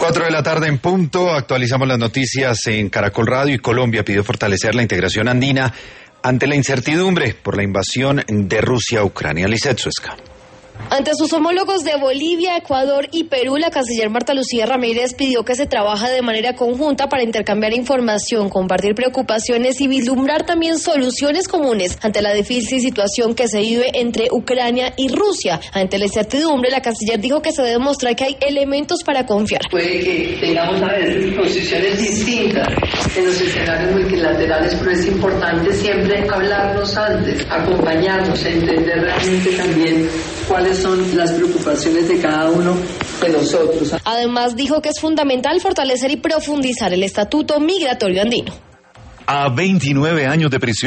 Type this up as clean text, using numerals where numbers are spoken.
4 de la tarde en punto, actualizamos las noticias en Caracol Radio y Colombia pidió fortalecer la integración andina ante la incertidumbre por la invasión de Rusia a Ucrania. Lizeth Suezca. Ante sus homólogos de Bolivia, Ecuador y Perú, la canciller Marta Lucía Ramírez pidió que se trabaje de manera conjunta para intercambiar información, compartir preocupaciones y vislumbrar también soluciones comunes ante la difícil situación que se vive entre Ucrania y Rusia. Ante la incertidumbre, la canciller dijo que se debe mostrar que hay elementos para confiar. Puede que tengamos a veces posiciones distintas en los escenarios multilaterales, pero es importante siempre hablarnos antes, acompañarnos, entender realmente también cuáles son las preocupaciones de cada uno de nosotros. Además, dijo que es fundamental fortalecer y profundizar el Estatuto Migratorio Andino. A 29 años de prisión.